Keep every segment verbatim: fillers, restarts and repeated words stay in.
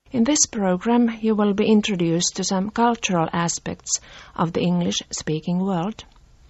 In this program, you will be introduced to some cultural aspects of the English-speaking world.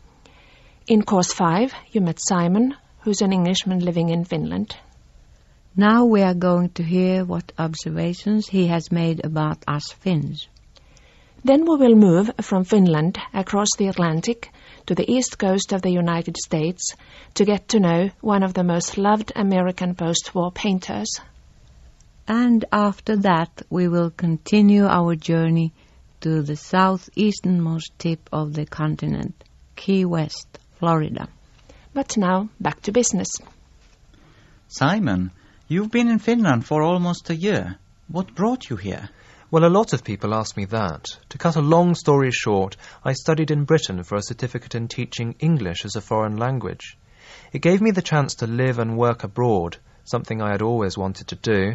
In course five, you met Simon, who's an Englishman living in Finland. Now we are going to hear what observations he has made about us Finns. Then we will move from Finland across the Atlantic to the east coast of the United States to get to know one of the most loved American post-war painters. And after that, we will continue our journey to the southeasternmost tip of the continent, Key West, Florida. But now, back to business. Simon, you've been in Finland for almost a year. What brought you here? Well, a lot of people ask me that. To cut a long story short, I studied in Britain for a certificate in teaching English as a foreign language. It gave me the chance to live and work abroad, something I had always wanted to do.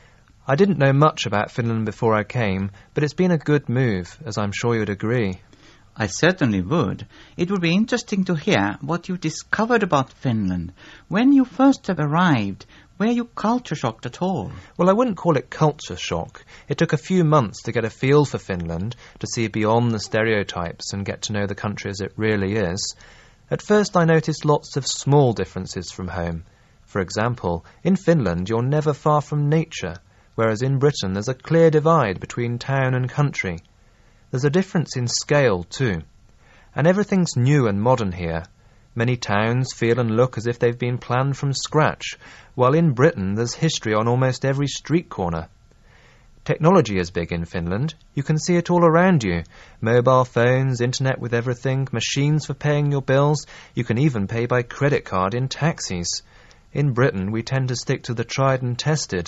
I didn't know much about Finland before I came, but it's been a good move, as I'm sure you'd agree. I certainly would. It would be interesting to hear what you discovered about Finland. When you first arrived, were you culture shocked at all? Well, I wouldn't call it culture shock. It took a few months to get a feel for Finland, to see beyond the stereotypes and get to know the country as it really is. At first I noticed lots of small differences from home. For example, in Finland you're never far from nature, whereas in Britain there's a clear divide between town and country. There's a difference in scale, too. And everything's new and modern here. Many towns feel and look as if they've been planned from scratch, while in Britain there's history on almost every street corner. Technology is big in Finland. You can see it all around you. Mobile phones, internet with everything, machines for paying your bills. You can even pay by credit card in taxis. In Britain we tend to stick to the tried and tested.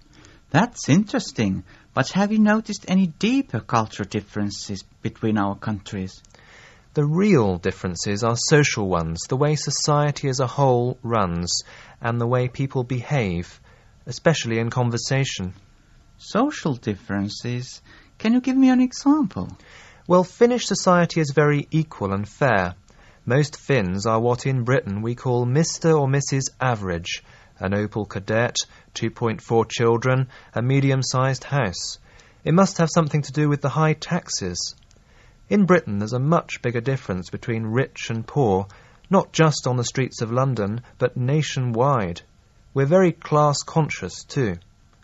That's interesting. But have you noticed any deeper cultural differences between our countries? The real differences are social ones, the way society as a whole runs, and the way people behave, especially in conversation. Social differences? Can you give me an example? Well, Finnish society is very equal and fair. Most Finns are what in Britain we call Mister or Missus Average, an Opel Kadett, two point four children, a medium-sized house. It must have something to do with the high taxes. In Britain there's a much bigger difference between rich and poor, not just on the streets of London, but nationwide. We're very class-conscious too.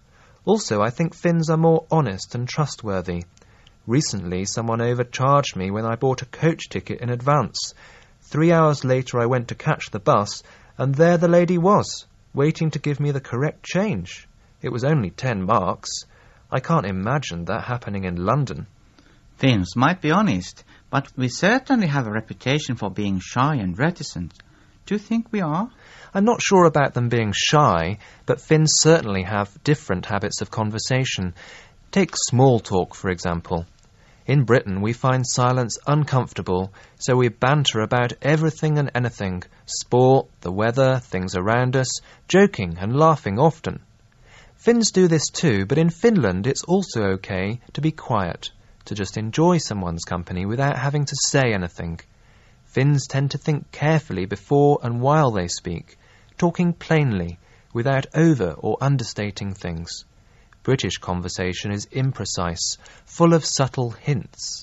Also, I think Finns are more honest and trustworthy. Recently, someone overcharged me when I bought a coach ticket in advance. Three hours later I went to catch the bus, and there the lady was, waiting to give me the correct change. It was only ten marks. I can't imagine that happening in London. Finns might be honest, but we certainly have a reputation for being shy and reticent. Do you think we are? I'm not sure about them being shy, but Finns certainly have different habits of conversation. Take small talk, for example. In Britain, we find silence uncomfortable, so we banter about everything and anything, sport, the weather, things around us, joking and laughing often. Finns do this too, but in Finland it's also okay to be quiet, to just enjoy someone's company without having to say anything. Finns tend to think carefully before and while they speak, talking plainly, without over or understating things. British conversation is imprecise, full of subtle hints.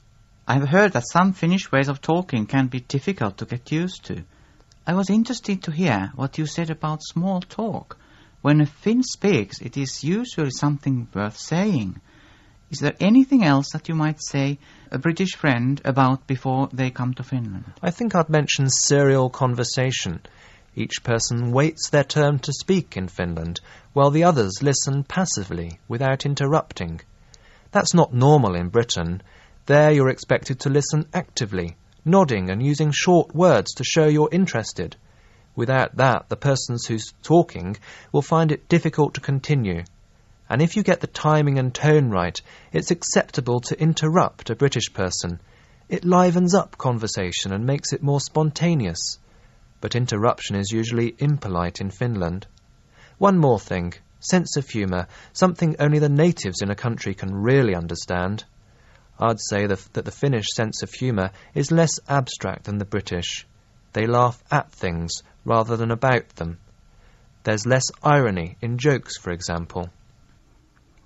I've heard that some Finnish ways of talking can be difficult to get used to. I was interested to hear what you said about small talk. When a Finn speaks, it is usually something worth saying. Is there anything else that you might say a British friend about before they come to Finland? I think I'd mention serial conversation. Each person waits their turn to speak in Finland, while the others listen passively, without interrupting. That's not normal in Britain. There you're expected to listen actively, nodding and using short words to show you're interested. Without that, the person who's talking will find it difficult to continue. And if you get the timing and tone right, it's acceptable to interrupt a British person. It livens up conversation and makes it more spontaneous. But interruption is usually impolite in Finland. One more thing, sense of humour, something only the natives in a country can really understand. I'd say the, that the Finnish sense of humour is less abstract than the British. They laugh at things rather than about them. There's less irony in jokes, for example.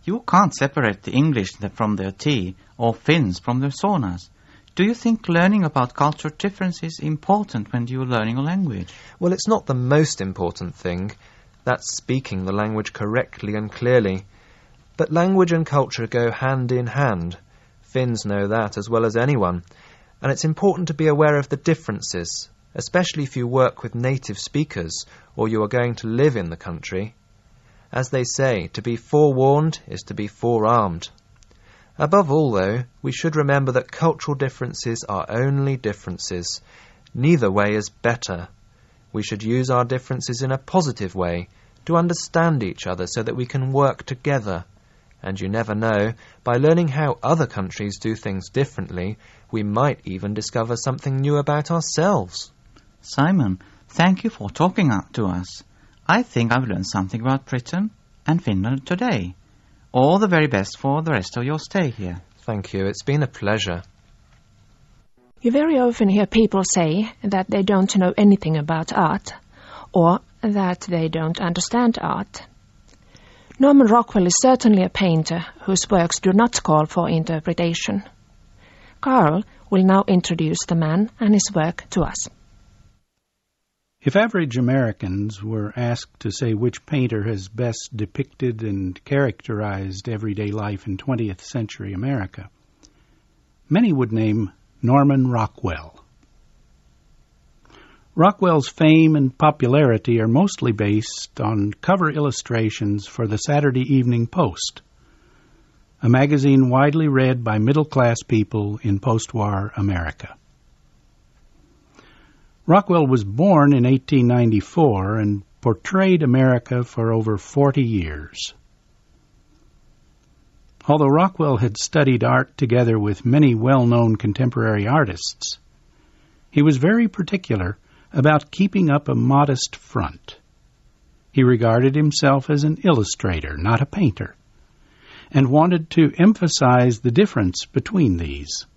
You can't separate the English from their tea or Finns from their saunas. Do you think learning about cultural differences is important when you're learning a language? Well, it's not the most important thing. That's speaking the language correctly and clearly. But language and culture go hand in hand. Finns know that as well as anyone. And it's important to be aware of the differences, especially if you work with native speakers or you are going to live in the country. As they say, to be forewarned is to be forearmed. Above all, though, we should remember that cultural differences are only differences. Neither way is better. We should use our differences in a positive way, to understand each other so that we can work together. And you never know, by learning how other countries do things differently, we might even discover something new about ourselves. Simon, thank you for talking to us. I think I've learned something about Britain and Finland today. All the very best for the rest of your stay here. Thank you. It's been a pleasure. You very often hear people say that they don't know anything about art, or that they don't understand art. Norman Rockwell is certainly a painter whose works do not call for interpretation. Carl will now introduce the man and his work to us. If average Americans were asked to say which painter has best depicted and characterized everyday life in twentieth century America, many would name Norman Rockwell. Rockwell's fame and popularity are mostly based on cover illustrations for the Saturday Evening Post, a magazine widely read by middle-class people in post-war America. Rockwell was born in eighteen ninety-four and portrayed America for over forty years. Although Rockwell had studied art together with many well-known contemporary artists, he was very particular about keeping up a modest front. He regarded himself as an illustrator, not a painter, and wanted to emphasize the difference between these.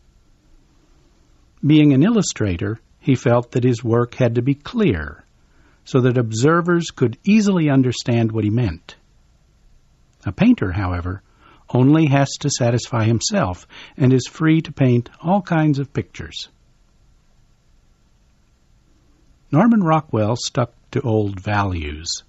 Being an illustrator, he felt that his work had to be clear, so that observers could easily understand what he meant. A painter, however, only has to satisfy himself and is free to paint all kinds of pictures. Norman Rockwell stuck to old values.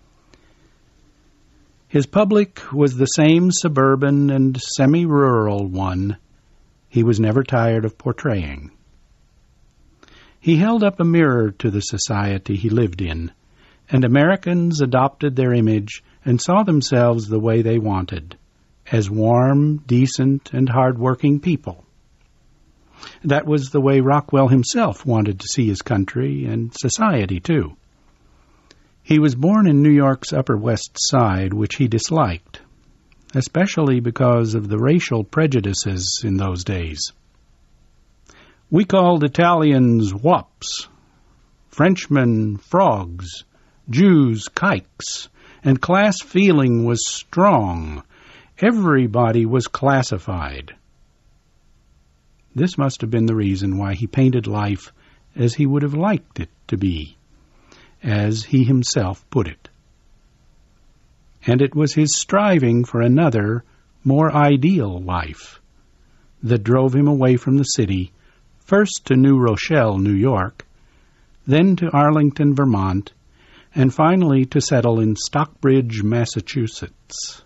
His public was the same suburban and semi-rural one he was never tired of portraying. He held up a mirror to the society he lived in, and Americans adopted their image and saw themselves the way they wanted, as warm, decent, and hard-working people. That was the way Rockwell himself wanted to see his country and society, too. He was born in New York's Upper West Side, which he disliked, especially because of the racial prejudices in those days. We called Italians wops, Frenchmen frogs, Jews kikes, and class feeling was strong. Everybody was classified. This must have been the reason why he painted life as he would have liked it to be, as he himself put it. And it was his striving for another, more ideal life that drove him away from the city, first to New Rochelle, New York, then to Arlington, Vermont, and finally to settle in Stockbridge, Massachusetts.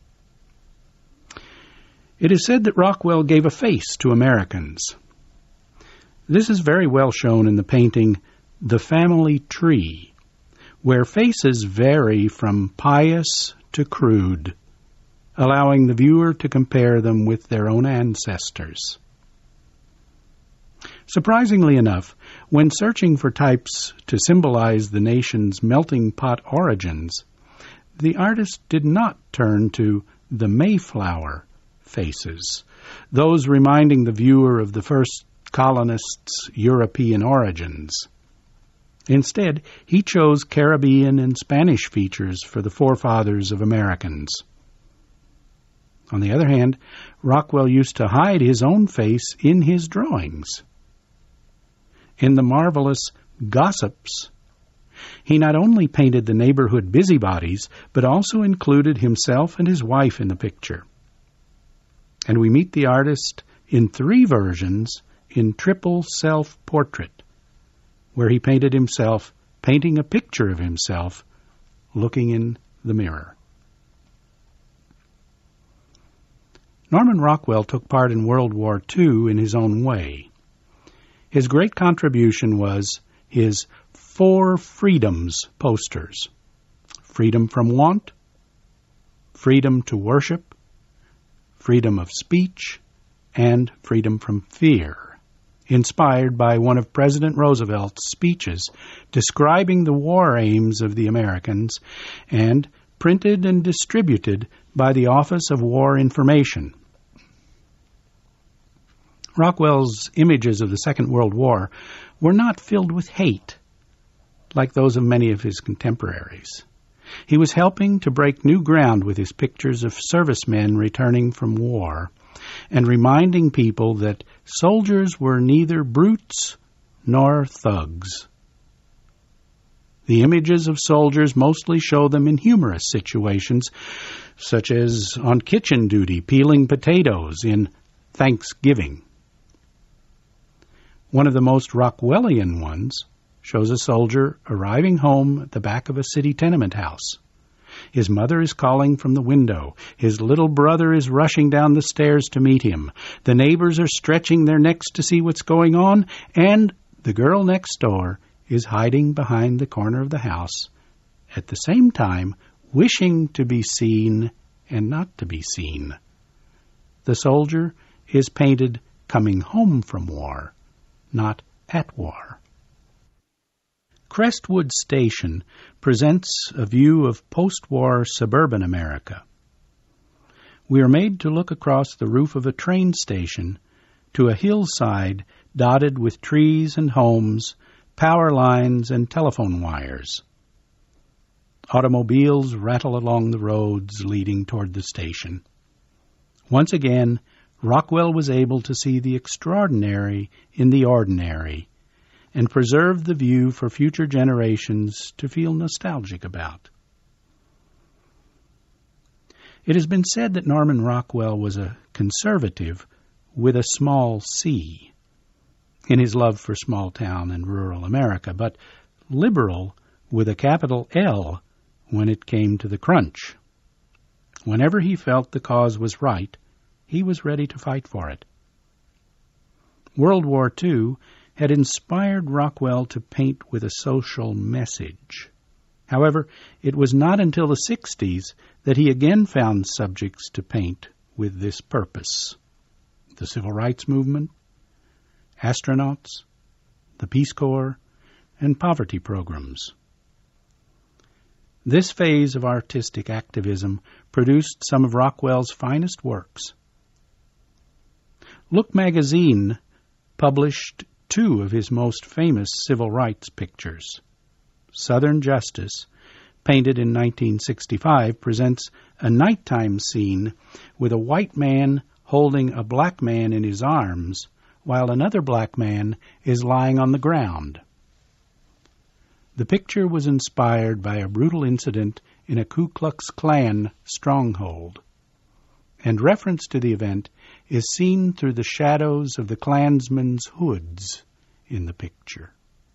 It is said that Rockwell gave a face to Americans. This is very well shown in the painting The Family Tree, where faces vary from pious to crude, allowing the viewer to compare them with their own ancestors. Surprisingly enough, when searching for types to symbolize the nation's melting pot origins, the artist did not turn to the Mayflower faces, those reminding the viewer of the first colonists' European origins. Instead, he chose Caribbean and Spanish features for the forefathers of Americans. On the other hand, Rockwell used to hide his own face in his drawings. In the marvelous Gossips, He not only painted the neighborhood busybodies, but also included himself and his wife in the picture. And we meet the artist in three versions in triple self-portrait, where he painted himself, painting a picture of himself, looking in the mirror. Norman Rockwell took part in World War Two in his own way. His great contribution was his Four Freedoms posters: freedom from want, freedom to worship, freedom of speech, and freedom from fear, inspired by one of President Roosevelt's speeches describing the war aims of the Americans, and printed and distributed by the Office of War Information. Rockwell's images of the Second World War were not filled with hate, like those of many of his contemporaries. He was helping to break new ground with his pictures of servicemen returning from war, and reminding people that soldiers were neither brutes nor thugs. The images of soldiers mostly show them in humorous situations, such as on kitchen duty peeling potatoes in Thanksgiving. One of the most Rockwellian ones shows a soldier arriving home at the back of a city tenement house. His mother is calling from the window. His little brother is rushing down the stairs to meet him. The neighbors are stretching their necks to see what's going on, and the girl next door is hiding behind the corner of the house, at the same time wishing to be seen and not to be seen. The soldier is painted coming home from war, not at war. Crestwood Station presents a view of post-war suburban America. We are made to look across the roof of a train station to a hillside dotted with trees and homes, power lines and telephone wires. Automobiles rattle along the roads leading toward the station. Once again, Rockwell was able to see the extraordinary in the ordinary, and preserve the view for future generations to feel nostalgic about. It has been said that Norman Rockwell was a conservative with a small c in his love for small-town and rural America, but liberal with a capital L when it came to the crunch. Whenever he felt the cause was right, he was ready to fight for it. World War Two had inspired Rockwell to paint with a social message. However, it was not until the sixties that he again found subjects to paint with this purpose: the Civil Rights Movement, astronauts, the Peace Corps, and poverty programs. This phase of artistic activism produced some of Rockwell's finest works. Look magazine published two of his most famous civil rights pictures. Southern Justice, painted in nineteen sixty-five, presents a nighttime scene with a white man holding a black man in his arms, while another black man is lying on the ground. The picture was inspired by a brutal incident in a Ku Klux Klan stronghold, and reference to the event is seen through the shadows of the Klansmen's hoods in the picture.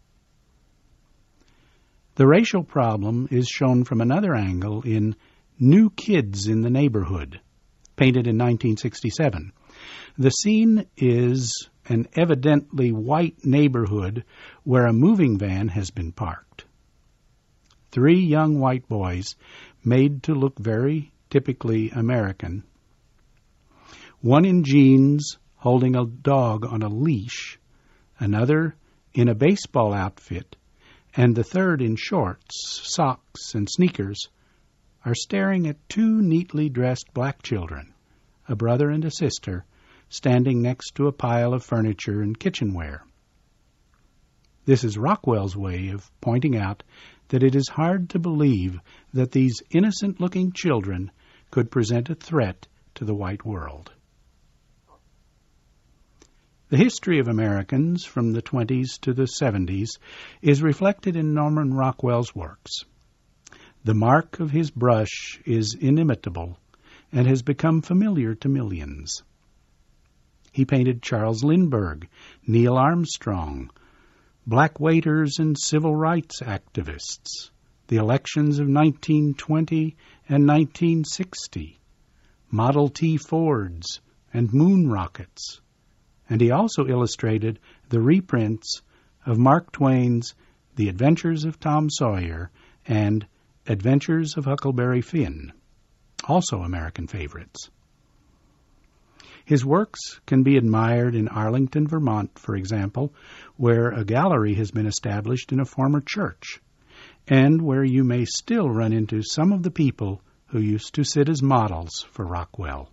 The racial problem is shown from another angle in New Kids in the Neighborhood, painted in nineteen sixty-seven. The scene is an evidently white neighborhood where a moving van has been parked. Three young white boys, made to look very typically American, one in jeans holding a dog on a leash, another in a baseball outfit, and the third in shorts, socks, and sneakers, are staring at two neatly dressed black children, a brother and a sister, standing next to a pile of furniture and kitchenware. This is Rockwell's way of pointing out that it is hard to believe that these innocent-looking children could present a threat to the white world. The history of Americans from the twenties to the seventies is reflected in Norman Rockwell's works. The mark of his brush is inimitable and has become familiar to millions. He painted Charles Lindbergh, Neil Armstrong, black waiters and civil rights activists, the elections of nineteen twenty and nineteen sixty, Model T Fords and moon rockets, and he also illustrated the reprints of Mark Twain's The Adventures of Tom Sawyer and Adventures of Huckleberry Finn, also American favorites. His works can be admired in Arlington, Vermont, for example, where a gallery has been established in a former church, and where you may still run into some of the people who used to sit as models for Rockwell.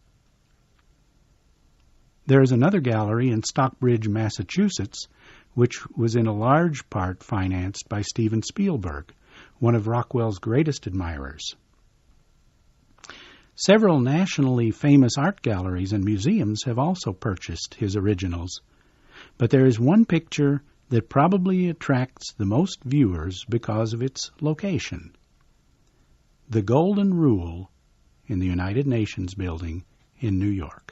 There is another gallery in Stockbridge, Massachusetts, which was in a large part financed by Steven Spielberg, one of Rockwell's greatest admirers. Several nationally famous art galleries and museums have also purchased his originals, but there is one picture that probably attracts the most viewers because of its location. The Golden Rule in the United Nations building in New York.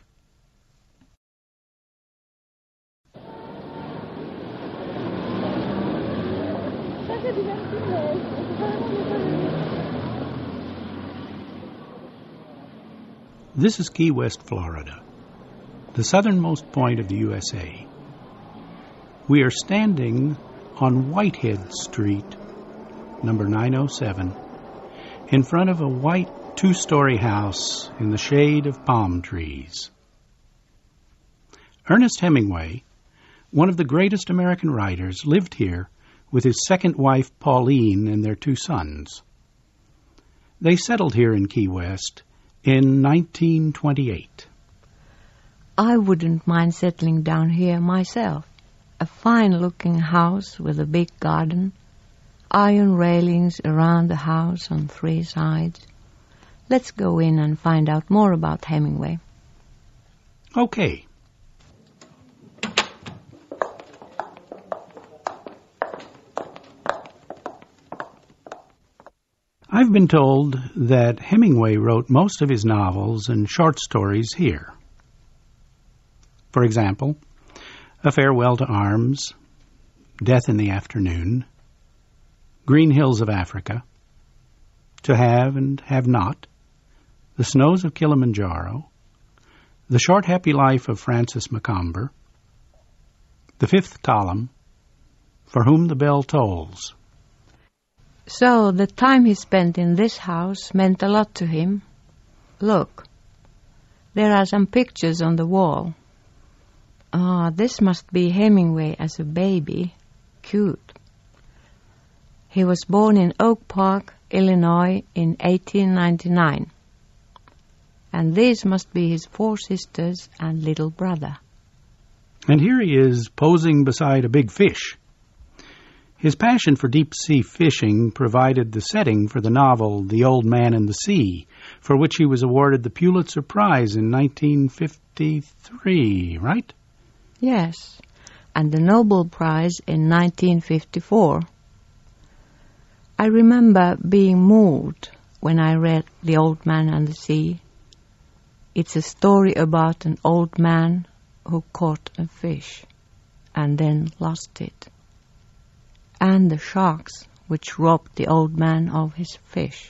This is Key West, Florida, the southernmost point of the U S A. We are standing on Whitehead Street, number nine oh seven, in front of a white two-story house in the shade of palm trees. Ernest Hemingway, one of the greatest American writers, lived here with his second wife, Pauline, and their two sons. They settled here in Key West in nineteen twenty-eight. I wouldn't mind settling down here myself. A fine-looking house with a big garden, iron railings around the house on three sides. Let's go in and find out more about Hemingway. Okay. I've been told that Hemingway wrote most of his novels and short stories here. For example, A Farewell to Arms, Death in the Afternoon, Green Hills of Africa, To Have and Have Not, The Snows of Kilimanjaro, The Short Happy Life of Francis Macomber, The Fifth Column, For Whom the Bell Tolls. So the time he spent in this house meant a lot to him. Look, there are some pictures on the wall. Ah, this must be Hemingway as a baby. Cute. He was born in Oak Park, Illinois in eighteen ninety-nine. And these must be his four sisters and little brother. And here he is posing beside a big fish. His passion for deep-sea fishing provided the setting for the novel The Old Man and the Sea, for which he was awarded the Pulitzer Prize in nineteen fifty-three, right? Yes, and the Nobel Prize in nineteen fifty-four. I remember being moved when I read The Old Man and the Sea. It's a story about an old man who caught a fish and then lost it, and the sharks which robbed the old man of his fish.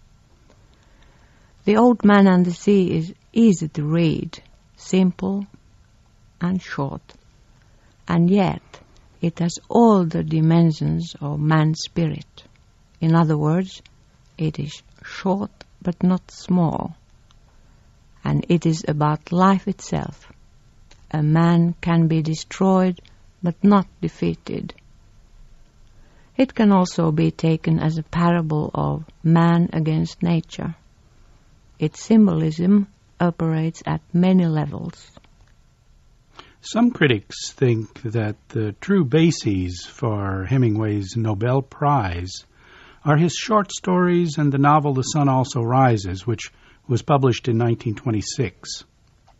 The Old Man and the Sea is easy to read, simple and short, and yet it has all the dimensions of man's spirit. In other words, it is short but not small, and it is about life itself. A man can be destroyed but not defeated. It can also be taken as a parable of man against nature. Its symbolism operates at many levels. Some critics think that the true bases for Hemingway's Nobel Prize are his short stories and the novel The Sun Also Rises, which was published in nineteen twenty-six.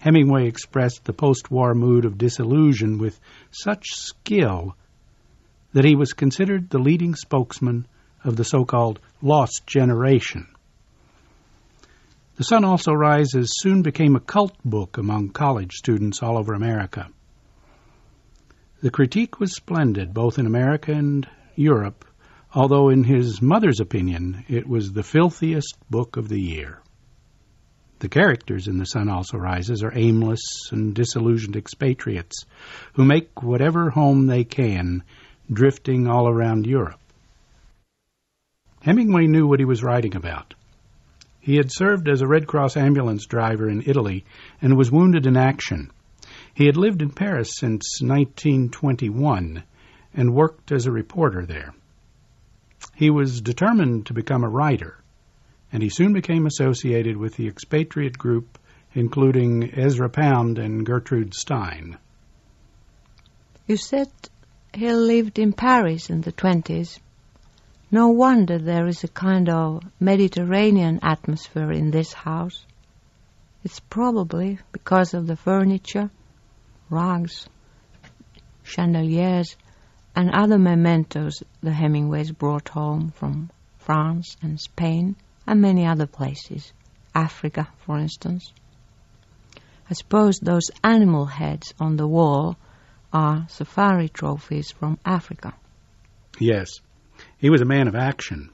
Hemingway expressed the post-war mood of disillusion with such skill that he was considered the leading spokesman of the so-called lost generation. The Sun Also Rises soon became a cult book among college students all over America. The critique was splendid, both in America and Europe, although in his mother's opinion it was the filthiest book of the year. The characters in The Sun Also Rises are aimless and disillusioned expatriates who make whatever home they can, drifting all around Europe. Hemingway knew what he was writing about. He had served as a Red Cross ambulance driver in Italy and was wounded in action. He had lived in Paris since nineteen twenty-one and worked as a reporter there. He was determined to become a writer, and he soon became associated with the expatriate group, including Ezra Pound and Gertrude Stein. You said he lived in Paris in the twenties. No wonder there is a kind of Mediterranean atmosphere in this house. It's probably because of the furniture, rugs, chandeliers, and other mementos the Hemingways brought home from France and Spain and many other places, Africa, for instance. I suppose those animal heads on the wall are safari trophies from Africa. Yes, he was a man of action.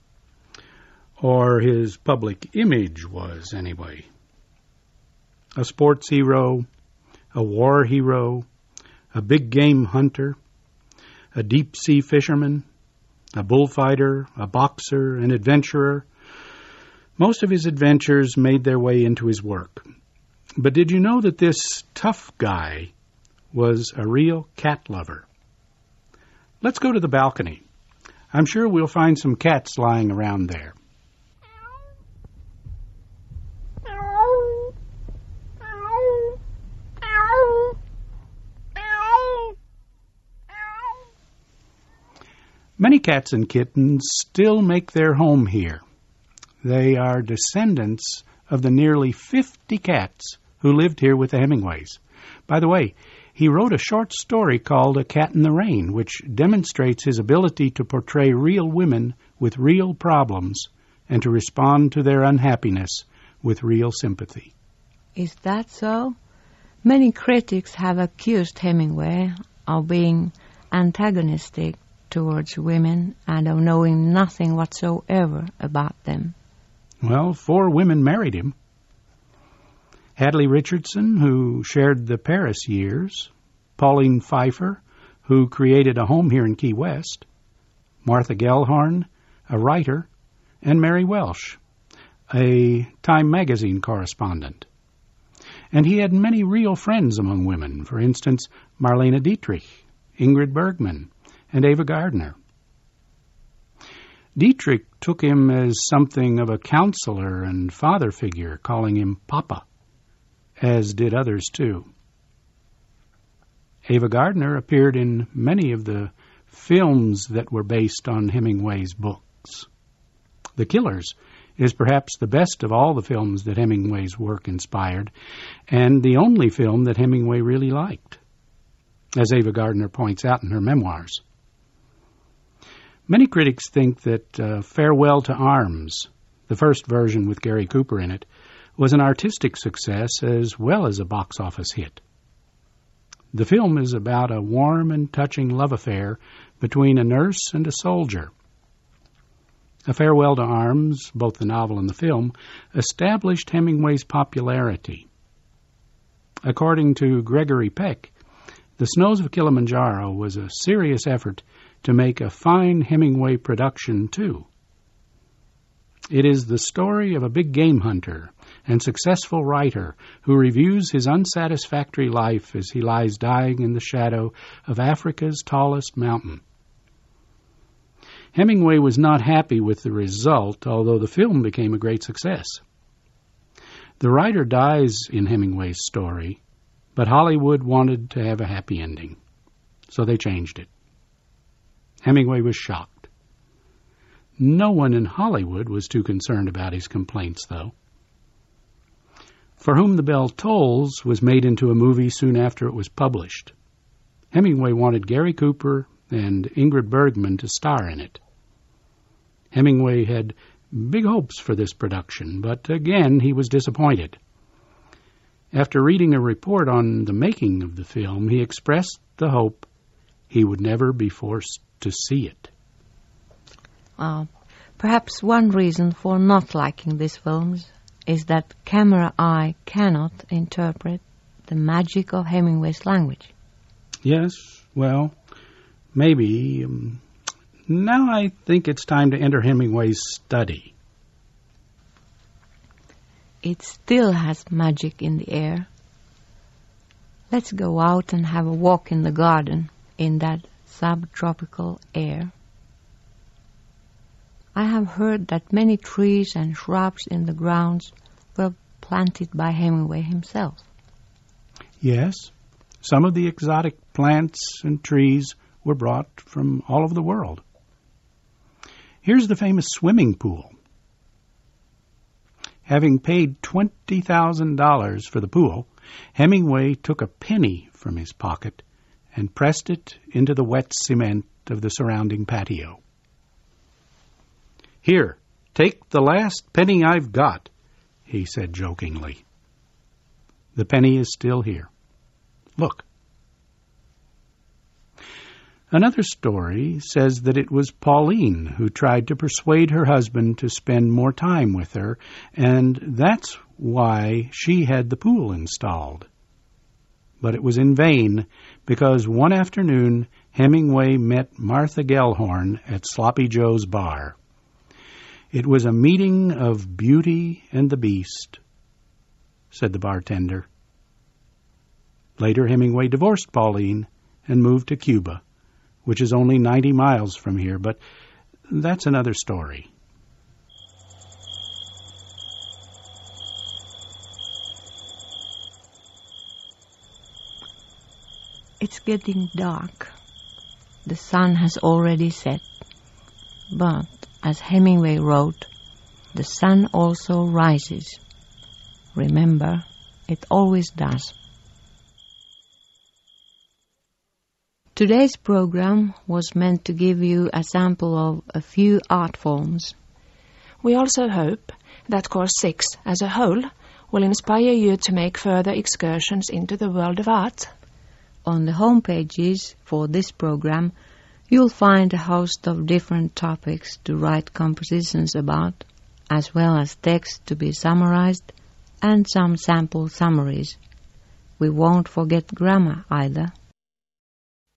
Or his public image was, anyway. A sports hero, a war hero, a big game hunter, a deep-sea fisherman, a bullfighter, a boxer, an adventurer. Most of his adventures made their way into his work. But did you know that this tough guy was a real cat lover? Let's go to the balcony. I'm sure we'll find some cats lying around there. Many cats and kittens still make their home here. They are descendants of the nearly fifty cats who lived here with the Hemingways. By the way, he wrote a short story called A Cat in the Rain, which demonstrates his ability to portray real women with real problems and to respond to their unhappiness with real sympathy. Is that so? Many critics have accused Hemingway of being antagonistic towards women and of knowing nothing whatsoever about them. Well, four women married him. Hadley Richardson, who shared the Paris years, Pauline Pfeiffer, who created a home here in Key West, Martha Gellhorn, a writer, and Mary Welsh, a Time magazine correspondent. And he had many real friends among women, for instance, Marlene Dietrich, Ingrid Bergman, and Ava Gardner. Dietrich took him as something of a counselor and father figure, calling him Papa, as did others too. Ava Gardner appeared in many of the films that were based on Hemingway's books. The Killers is perhaps the best of all the films that Hemingway's work inspired, and the only film that Hemingway really liked, as Ava Gardner points out in her memoirs. Many critics think that uh, Farewell to Arms, the first version with Gary Cooper in it, was an artistic success as well as a box office hit. The film is about a warm and touching love affair between a nurse and a soldier. A Farewell to Arms, both the novel and the film, established Hemingway's popularity. According to Gregory Peck, The Snows of Kilimanjaro was a serious effort to make a fine Hemingway production, too. It is the story of a big game hunter and successful writer who reviews his unsatisfactory life as he lies dying in the shadow of Africa's tallest mountain. Hemingway was not happy with the result, although the film became a great success. The writer dies in Hemingway's story, but Hollywood wanted to have a happy ending, so they changed it. Hemingway was shocked. No one in Hollywood was too concerned about his complaints, though. For Whom the Bell Tolls was made into a movie soon after it was published. Hemingway wanted Gary Cooper and Ingrid Bergman to star in it. Hemingway had big hopes for this production, but again he was disappointed. After reading a report on the making of the film, he expressed the hope he would never be forced to see it. Uh, perhaps one reason for not liking these films is that camera eye cannot interpret the magic of Hemingway's language. Yes, well, maybe. Um, now I think it's time to enter Hemingway's study. It still has magic in the air. Let's go out and have a walk in the garden in that subtropical air. I have heard that many trees and shrubs in the grounds were planted by Hemingway himself. Yes, some of the exotic plants and trees were brought from all over the world. Here's the famous swimming pool. Having paid twenty thousand dollars for the pool, Hemingway took a penny from his pocket and pressed it into the wet cement of the surrounding patio. "Here, take the last penny I've got," he said jokingly. The penny is still here. Look. Another story says that it was Pauline who tried to persuade her husband to spend more time with her, and that's why she had the pool installed. But it was in vain, because one afternoon Hemingway met Martha Gellhorn at Sloppy Joe's bar. It was a meeting of Beauty and the Beast, said the bartender. Later, Hemingway divorced Pauline and moved to Cuba, which is only ninety miles from here, but that's another story. It's getting dark. The sun has already set. But, as Hemingway wrote, the sun also rises. Remember, it always does. Today's program was meant to give you a sample of a few art forms. We also hope that Course six as a whole will inspire you to make further excursions into the world of art. On the home pages for this program, you'll find a host of different topics to write compositions about, as well as text to be summarized and some sample summaries. We won't forget grammar either.